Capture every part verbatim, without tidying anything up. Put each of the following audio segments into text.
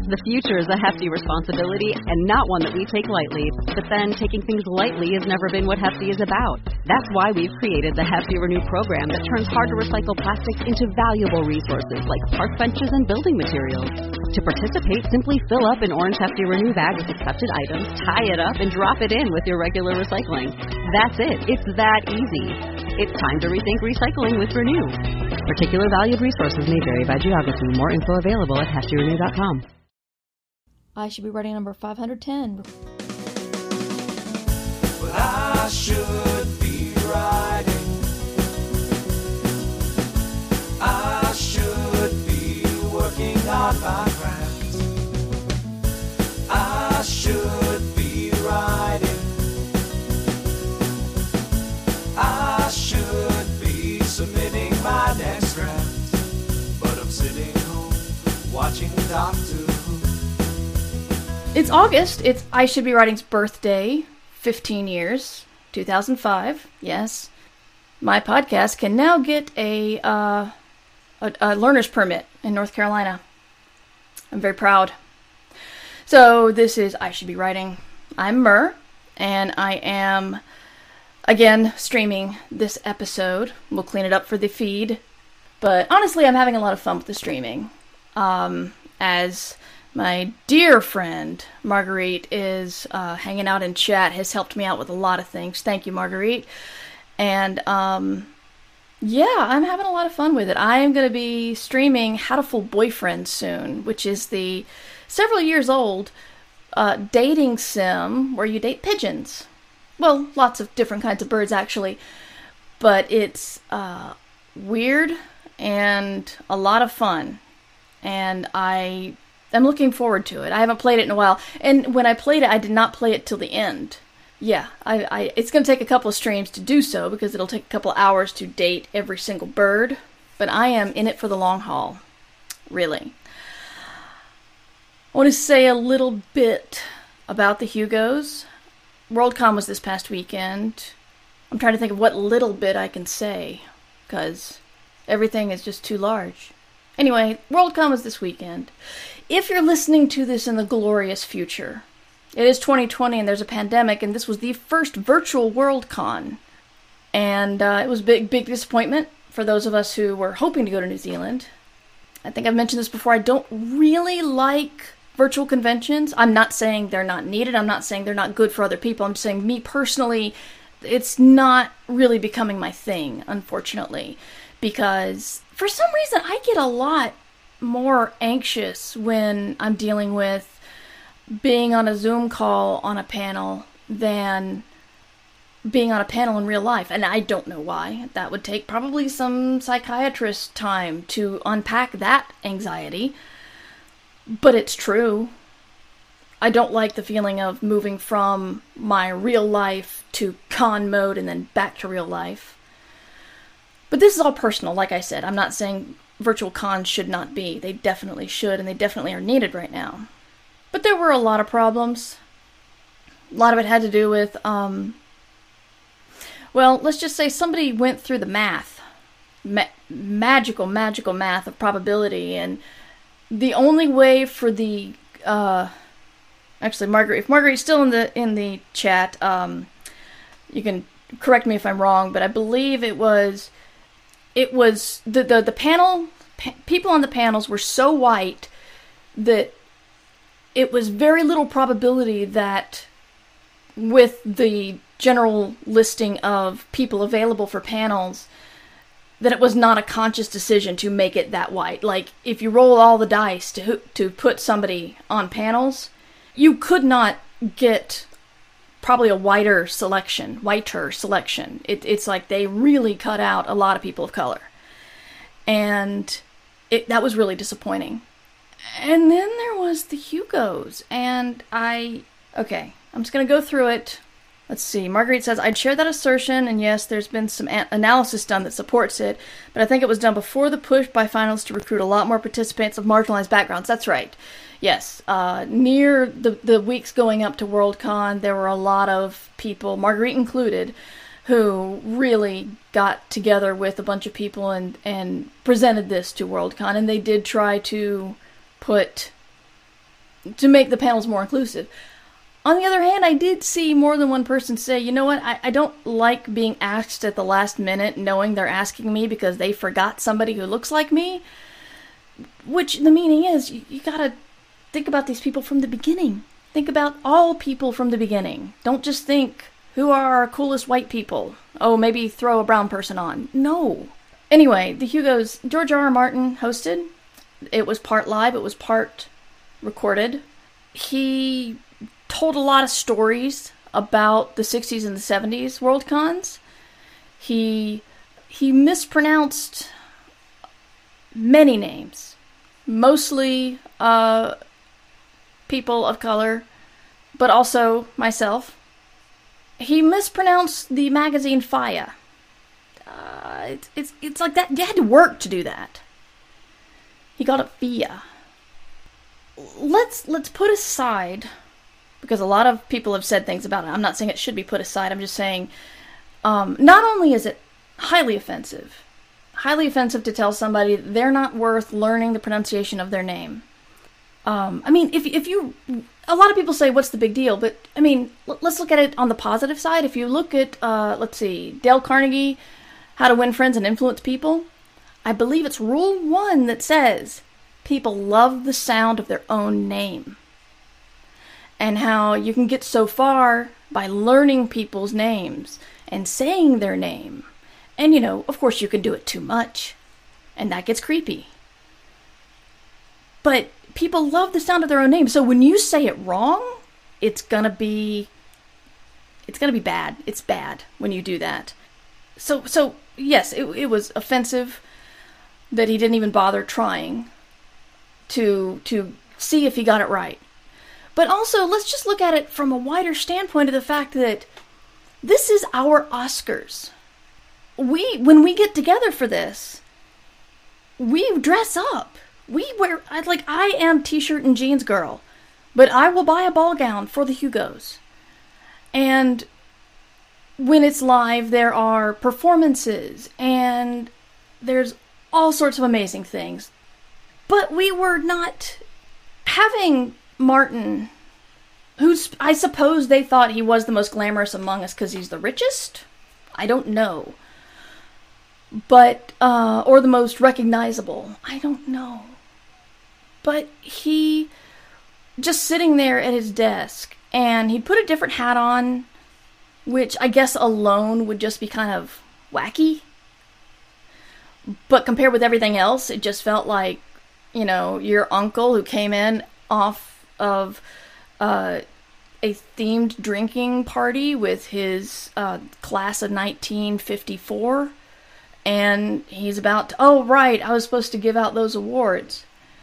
The future is a hefty responsibility and not one that we take lightly. But then, taking things lightly has never been what Hefty is about. That's why we've created the Hefty Renew program that turns hard-to-recycle plastics into valuable resources like park benches and building materials. To participate, simply fill up an orange Hefty Renew bag with accepted items, tie it up, and drop it in with your regular recycling. That's it. It's that easy. It's time to rethink recycling with Renew. Particular valued resources may vary by geography. More info available at hefty renew dot com. I should be writing number five hundred ten. Well, I should be writing. I should be working on my craft. I should be writing. I should be submitting my next draft. But I'm sitting home watching Doctor Who. It's August. It's I Should Be Writing's birthday. fifteen years. two thousand five. Yes. My podcast can now get a, uh, a, a learner's permit in North Carolina. I'm very proud. So this is I Should Be Writing. I'm Mur, and I am, again, streaming this episode. We'll clean it up for the feed. But honestly, I'm having a lot of fun with the streaming. Um, as... My dear friend, Marguerite, is uh, hanging out in chat, has helped me out with a lot of things. Thank you, Marguerite. And, um, yeah, I'm having a lot of fun with it. I am going to be streaming How to Fool Boyfriend soon, which is the several years old uh, dating sim where you date pigeons. Well, lots of different kinds of birds, actually. But it's uh, weird and a lot of fun. And I... I'm looking forward to it. I haven't played it in a while. And when I played it, I did not play it till the end. Yeah, I, I it's going to take a couple of streams to do so, because it'll take a couple of hours to date every single bird. But I am in it for the long haul. Really. I want to say a little bit about the Hugos. Worldcon was this past weekend. I'm trying to think of what little bit I can say, because everything is just too large. Anyway, Worldcon was this weekend. If you're listening to this in the glorious future, it is twenty twenty and there's a pandemic, and this was the first virtual Worldcon. And uh, it was a big, big disappointment for those of us who were hoping to go to New Zealand. I think I've mentioned this before. I don't really like virtual conventions. I'm not saying they're not needed. I'm not saying they're not good for other people. I'm just saying, me personally, it's not really becoming my thing, unfortunately. Because for some reason, I get a lot more anxious when I'm dealing with being on a Zoom call on a panel than being on a panel in real life. And I don't know why. That would take probably some psychiatrist time to unpack that anxiety. But it's true. I don't like the feeling of moving from my real life to con mode and then back to real life. But this is all personal, like I said. I'm not saying virtual cons should not be. They definitely should, and they definitely are needed right now. But there were a lot of problems. A lot of it had to do with, um... well, let's just say somebody went through the math. Ma- magical, magical math of probability, and the only way for the, uh... actually, Marguerite, if Marguerite's still in the, in the chat, um... you can correct me if I'm wrong, but I believe it was... It was, the, the, the panel, pa- people on the panels were so white that it was very little probability that with the general listing of people available for panels, that it was not a conscious decision to make it that white. Like, if you roll all the dice to to put somebody on panels, you could not get probably a whiter selection, whiter selection. It, it's like they really cut out a lot of people of color. And it, that was really disappointing. And then there was the Hugos, and I... Okay, I'm just going to go through it. Let's see. Marguerite says, I'd share that assertion, and yes, there's been some a- analysis done that supports it, but I think it was done before the push by finalists to recruit a lot more participants of marginalized backgrounds. That's right. Yes, uh, near the, the weeks going up to Worldcon, there were a lot of people, Marguerite included, who really got together with a bunch of people and, and presented this to Worldcon, and they did try to put to make the panels more inclusive. On the other hand, I did see more than one person say, you know what, I, I don't like being asked at the last minute knowing they're asking me because they forgot somebody who looks like me. Which the meaning is, you, you gotta think about these people from the beginning. Think about all people from the beginning. Don't just think, who are our coolest white people? Oh, maybe throw a brown person on. No. Anyway, the Hugos, George R. R. Martin hosted. It was part live, it was part recorded. He told a lot of stories about the sixties and the seventies Worldcons. He he mispronounced many names, mostly uh, people of color, but also myself. He mispronounced the magazine Faya. Uh, it's it's it's like that. You had to work to do that. He got it Fia. Let's let's put aside, because a lot of people have said things about it. I'm not saying it should be put aside. I'm just saying, um, not only is it highly offensive, highly offensive to tell somebody they're not worth learning the pronunciation of their name. Um, I mean, if if you, a lot of people say, what's the big deal? But, I mean, l- let's look at it on the positive side. If you look at, uh, let's see, Dale Carnegie, How to Win Friends and Influence People, I believe it's rule one that says people love the sound of their own name. And how you can get so far by learning people's names and saying their name. And, you know, of course you can do it too much, and that gets creepy. But people love the sound of their own name, so when you say it wrong, it's gonna be, it's gonna be bad. It's bad when you do that. So, so yes, it, it was offensive that he didn't even bother trying to to see if he got it right. But also, let's just look at it from a wider standpoint of the fact that this is our Oscars. We, when we get together for this, we dress up. We wear, like, I am t-shirt and jeans girl, but I will buy a ball gown for the Hugos. And when it's live, there are performances, and there's all sorts of amazing things. But we were not having Martin, who's, I suppose they thought he was the most glamorous among us because he's the richest? I don't know. But, uh, or the most recognizable. I don't know. But he, just sitting there at his desk, and he put a different hat on, which I guess alone would just be kind of wacky. But compared with everything else, it just felt like, you know, your uncle who came in off of uh, a themed drinking party with his uh, class of nineteen fifty-four, and he's about to, oh right, I was supposed to give out those awards.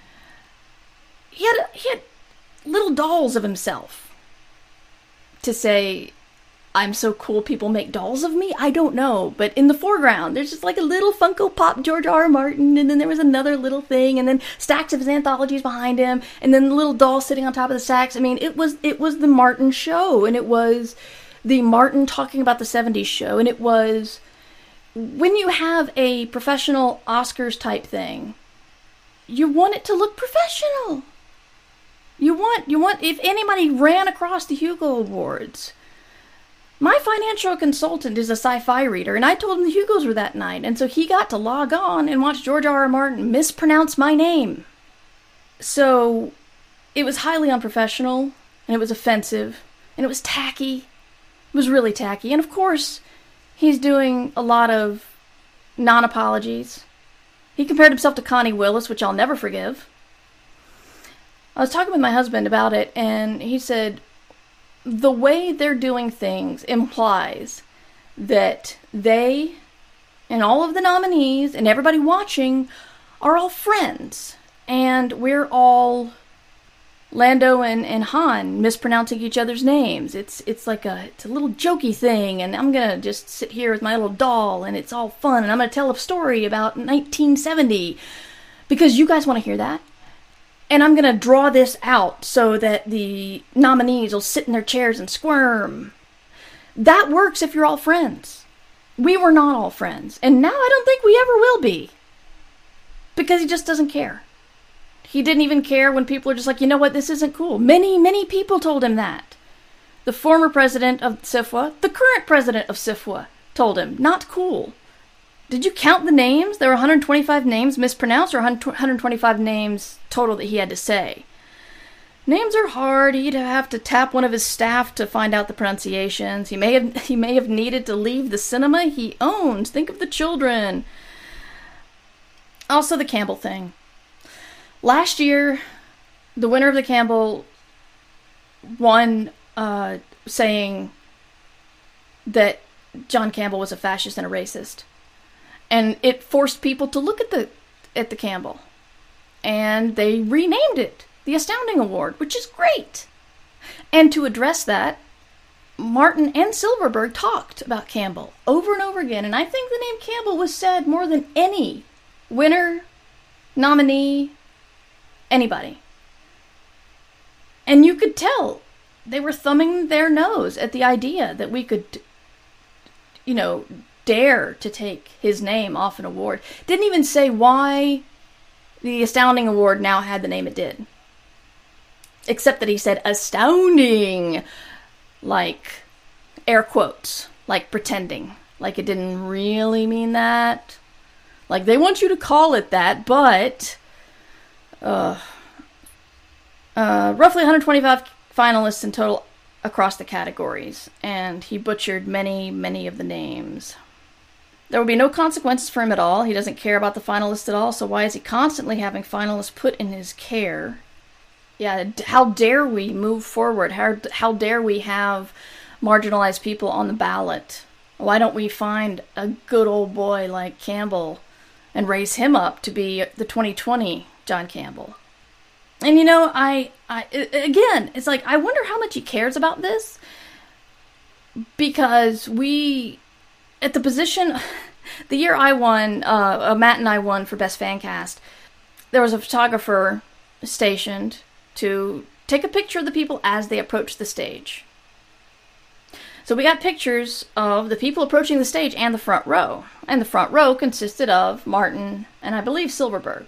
He had, he had little dolls of himself to say, I'm so cool people make dolls of me? I don't know. But in the foreground, there's just like a little Funko Pop George R. R. Martin, and then there was another little thing, and then stacks of his anthologies behind him, and then the little doll sitting on top of the stacks. I mean, it was it was the Martin show, and it was the Martin talking about the seventies show, and it was, when you have a professional Oscars type thing, you want it to look professional. You want, you want, if anybody ran across the Hugo Awards, my financial consultant is a sci-fi reader, and I told him the Hugos were that night, and so he got to log on and watch George R. R. Martin mispronounce my name. So, it was highly unprofessional, and it was offensive, and it was tacky. It was really tacky, and of course, he's doing a lot of non-apologies. He compared himself to Connie Willis, which I'll never forgive. I was talking with my husband about it, and he said, the way they're doing things implies that they and all of the nominees and everybody watching are all friends. And we're all Lando and, and Han mispronouncing each other's names. It's it's like a it's a little jokey thing, and I'm going to just sit here with my little doll, and it's all fun, and I'm going to tell a story about nineteen seventy because you guys want to hear that. And I'm going to draw this out so that the nominees will sit in their chairs and squirm. That works if you're all friends. We were not all friends. And now I don't think we ever will be. Because he just doesn't care. He didn't even care when people are just like, you know what, this isn't cool. Many, many people told him that. The former president of S I F W A, the current president of S I F W A, told him, not cool. Did you count the names? There were one hundred twenty-five names mispronounced, or one hundred twenty-five names total that he had to say. Names are hard. He'd have to tap one of his staff to find out the pronunciations. He may have he may have needed to leave the cinema he owns. Think of the children. Also, the Campbell thing. Last year, the winner of the Campbell won, uh, saying that John Campbell was a fascist and a racist. And it forced people to look at the at the Campbell. And they renamed it the Astounding Award, which is great. And to address that, Martin and Silverberg talked about Campbell over and over again. And I think the name Campbell was said more than any winner, nominee, anybody. And you could tell they were thumbing their nose at the idea that we could, you know, dare to take his name off an award. Didn't even say why the Astounding Award now had the name it did. Except that he said astounding, like air quotes, like pretending, like it didn't really mean that. Like they want you to call it that, but uh, uh, roughly one hundred twenty-five finalists in total across the categories, and he butchered many, many of the names. There will be no consequences for him at all. He doesn't care about the finalists at all, so why is he constantly having finalists put in his care? Yeah, how dare we move forward? How, how dare we have marginalized people on the ballot? Why don't we find a good old boy like Campbell and raise him up to be the twenty twenty John Campbell? And you know, I, I again, it's like, I wonder how much he cares about this, because we, at the position, the year I won, uh, Matt and I won for Best Fan Cast, there was a photographer stationed to take a picture of the people as they approached the stage. So we got pictures of the people approaching the stage and the front row. And the front row consisted of Martin and I believe Silverberg.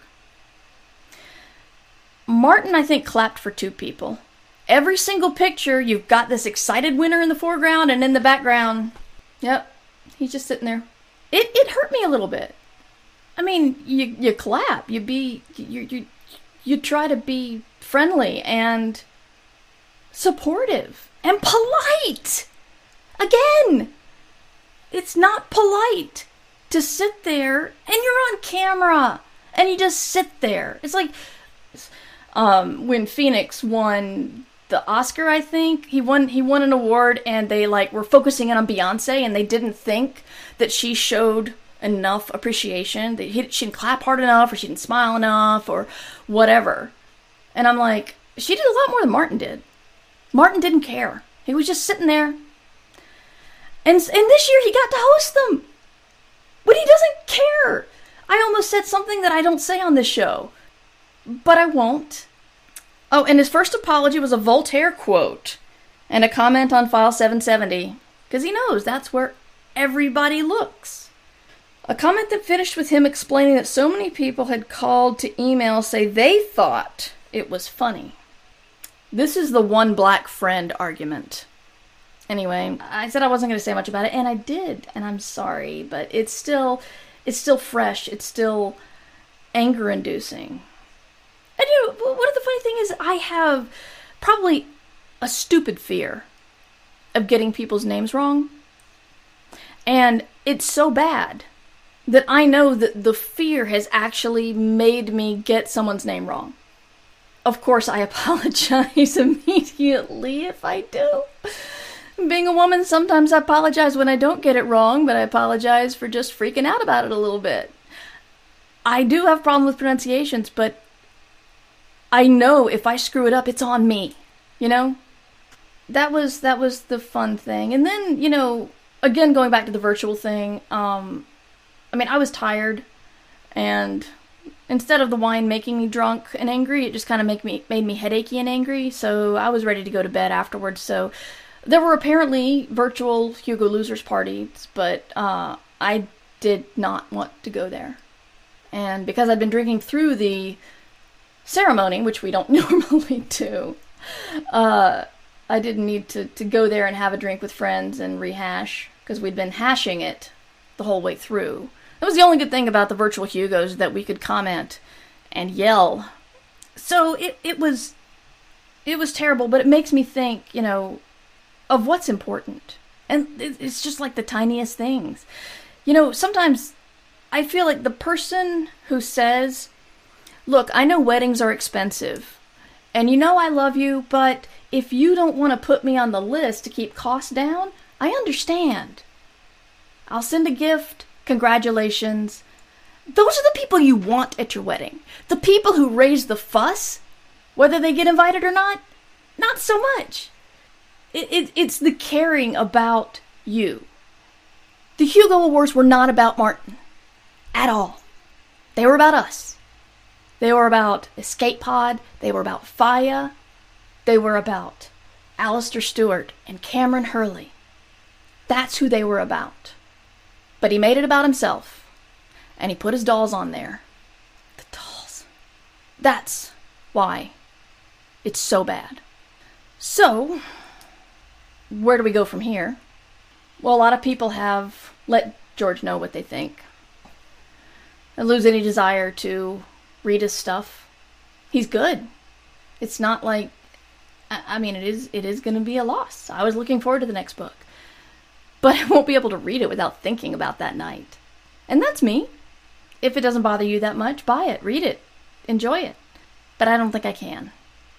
Martin, I think, clapped for two people. Every single picture, you've got this excited winner in the foreground, and in the background, yep, he's just sitting there. It it hurt me a little bit. I mean, you you clap, you be you you you try to be friendly and supportive and polite. Again, it's not polite to sit there and you're on camera and you just sit there. It's like um, when Phoenix won the Oscar, I think he won. He won an award, and they like were focusing in on Beyonce, and they didn't think that she showed enough appreciation. That he, she didn't clap hard enough, or she didn't smile enough, or whatever. And I'm like, she did a lot more than Martin did. Martin didn't care. He was just sitting there. And, and this year he got to host them. But he doesn't care. I almost said something that I don't say on this show. But I won't. Oh, and his first apology was a Voltaire quote. And a comment on File seven seventy. Because he knows that's where everybody looks. A comment that finished with him explaining that so many people had called to email say they thought it was funny. This is the one black friend argument. Anyway, I said I wasn't going to say much about it, and I did, and I'm sorry, but it's still, it's still fresh, it's still anger-inducing. And you know, what the funny thing is, I have probably a stupid fear of getting people's names wrong, and it's so bad that I know that the fear has actually made me get someone's name wrong. Of course, I apologize immediately if I do. Being a woman, sometimes I apologize when I don't get it wrong, but I apologize for just freaking out about it a little bit. I do have problems with pronunciations, but I know if I screw it up, it's on me, you know? That was that was the fun thing. And then, you know, again, going back to the virtual thing, um, I mean, I was tired, and instead of the wine making me drunk and angry, it just kind of make me made me headachy and angry, so I was ready to go to bed afterwards, so there were apparently virtual Hugo Losers parties, but uh, I did not want to go there. And because I'd been drinking through the ceremony, which we don't normally do. Uh, I didn't need to, to go there and have a drink with friends and rehash, because we'd been hashing it the whole way through. That was the only good thing about the virtual Hugos, that we could comment and yell. So it, it was it was terrible, but it makes me think, you know, of what's important. And it's just like the tiniest things. You know, sometimes I feel like the person who says, look, I know weddings are expensive, and you know I love you, but if you don't want to put me on the list to keep costs down, I understand. I'll send a gift. Congratulations. Those are the people you want at your wedding. The people who raise the fuss, whether they get invited or not, not so much. It, it, it's the caring about you. The Hugo Awards were not about Martin. At all. They were about us. They were about Escape Pod. They were about Faya. They were about Alistair Stewart and Cameron Hurley. That's who they were about. But he made it about himself. And he put his dolls on there. The dolls. That's why it's so bad. So, where do we go from here? Well, a lot of people have let George know what they think. I lose any desire to read his stuff. He's good. It's not like, I mean, it is it is going to be a loss. I was looking forward to the next book. But I won't be able to read it without thinking about that night. And that's me. If it doesn't bother you that much, buy it, read it, enjoy it. But I don't think I can.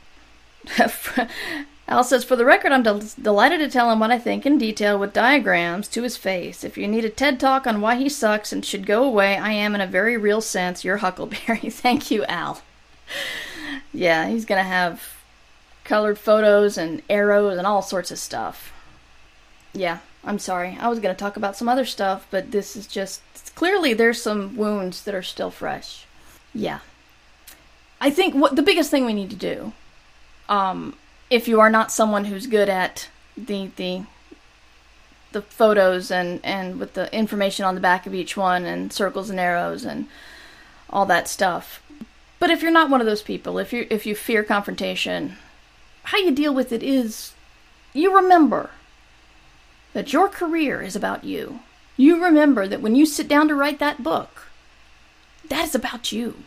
Al says, for the record, I'm del- delighted to tell him what I think in detail with diagrams to his face. If you need a TED Talk on why he sucks and should go away, I am in a very real sense your Huckleberry. Thank you, Al. Yeah, he's going to have colored photos and arrows and all sorts of stuff. Yeah, I'm sorry. I was going to talk about some other stuff, but this is just... Clearly, there's some wounds that are still fresh. Yeah. I think what the biggest thing we need to do, um, if you are not someone who's good at the the the photos and, and with the information on the back of each one and circles and arrows and all that stuff. But if you're not one of those people, if you if you fear confrontation, how you deal with it is you remember that your career is about you. You remember that when you sit down to write that book, that is about you.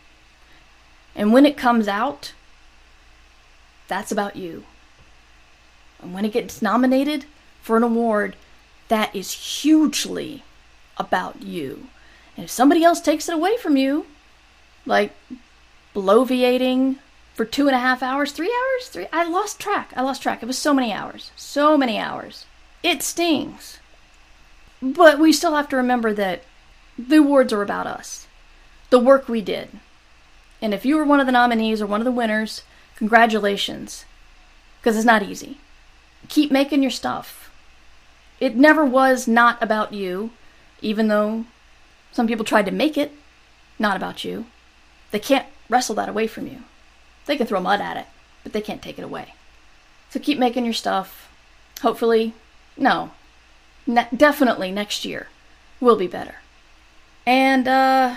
And when it comes out, that's about you. And when it gets nominated for an award, that is hugely about you. And if somebody else takes it away from you, like bloviating for two and a half hours, three hours, three, I lost track. I lost track. It was so many hours. So many hours. It stings. But we still have to remember that the awards are about us. The work we did. And if you were one of the nominees or one of the winners, congratulations. Because it's not easy. Keep making your stuff. It never was not about you, even though some people tried to make it not about you. They can't wrestle that away from you. They can throw mud at it, but they can't take it away. So keep making your stuff. Hopefully, no. Ne- definitely next year will be better. And, uh,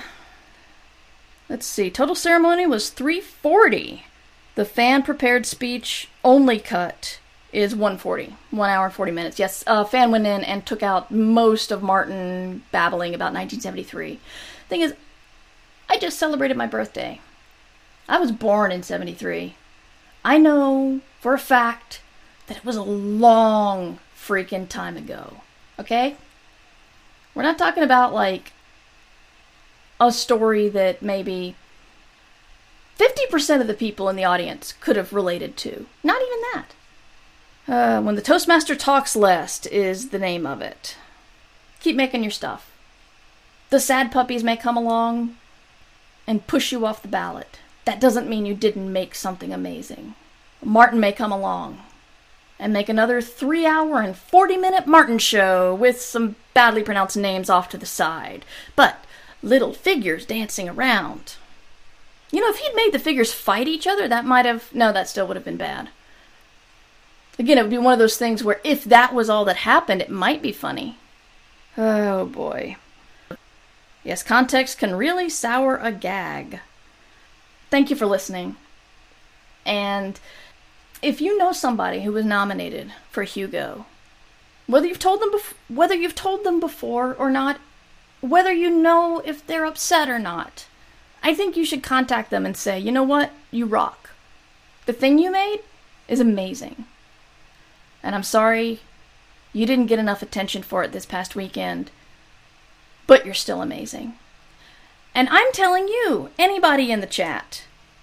let's see. Total ceremony was three forty. The fan-prepared speech only cut is one forty. One hour, forty minutes. Yes, uh, fan went in and took out most of Martin babbling about nineteen seventy-three. Thing is, I just celebrated my birthday. I was born in seventy-three. I know for a fact that it was a long freaking time ago. Okay? We're not talking about, like, a story that maybe fifty percent of the people in the audience could have related to. Not even that. Uh, When the Toastmaster Talks Less is the name of it. Keep making your stuff. The sad puppies may come along and push you off the ballot. That doesn't mean you didn't make something amazing. Martin may come along and make another three hour and forty minute Martin show with some badly pronounced names off to the side. But little figures dancing around. You know, if he'd made the figures fight each other, that might have... No, that still would have been bad. Again, it would be one of those things where if that was all that happened, it might be funny. Oh, boy. Yes, context can really sour a gag. thank you for listening. And if you know somebody who was nominated for Hugo, whether you've told them bef- whether you've told them before or not, whether you know if they're upset or not, I think you should contact them and say, you know what, you rock. The thing you made is amazing. And I'm sorry you didn't get enough attention for it this past weekend, but you're still amazing. And I'm telling you, anybody in the chat,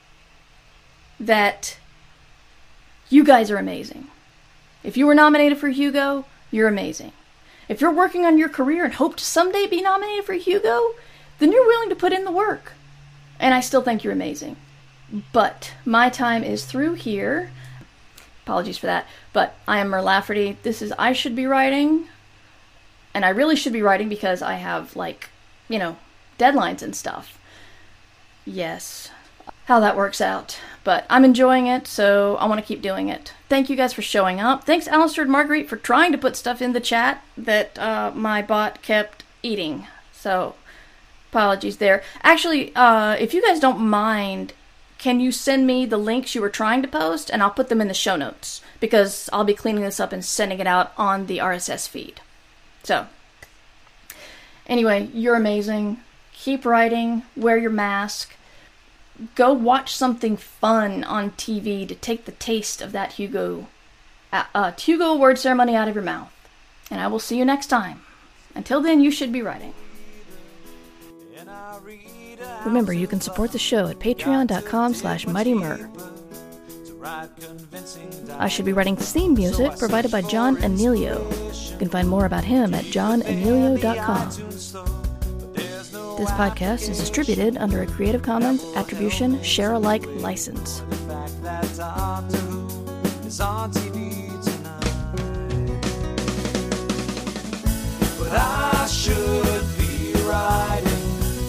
that you guys are amazing. If you were nominated for Hugo, you're amazing. If you're working on your career and hope to someday be nominated for Hugo, then you're willing to put in the work. And I still think you're amazing. But my time is through here. Apologies for that. But I am Mer Lafferty. This is I Should Be Writing. And I really should be writing because I have, like, you know, deadlines and stuff. Yes. How that works out. But I'm enjoying it, so I want to keep doing it. Thank you guys for showing up. Thanks, Alistair and Marguerite, for trying to put stuff in the chat that uh, my bot kept eating. So, apologies there. Actually, uh, if you guys don't mind, can you send me the links you were trying to post, and I'll put them in the show notes, because I'll be cleaning this up and sending it out on the R S S feed. So, anyway, you're amazing. Keep writing. Wear your mask. Go watch something fun on T V to take the taste of that Hugo, uh, uh, Hugo Award ceremony out of your mouth. And I will see you next time. Until then, you should be writing. Remember, you can support the show at patreon.com slash mightymer. I Should Be Writing theme music provided by John Anelio. You can find more about him at john anelio dot com. This podcast is distributed under a Creative Commons Attribution Share-alike license. But I should be writing.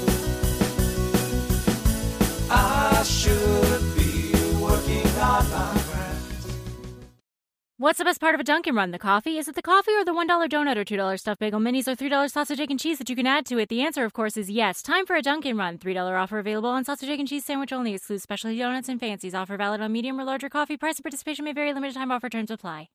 I should be working on my craft. What's the best part of a Dunkin' Run? The coffee? Is it the coffee or the one dollar donut or two dollar stuffed bagel minis or three dollar sausage, egg, and cheese that you can add to it? The answer, of course, is yes. Time for a Dunkin' Run. three dollar offer available on sausage, egg, and cheese sandwich only. Excludes specialty donuts and fancies. Offer valid on medium or larger coffee. Price and participation may vary. Limited time offer. Terms apply.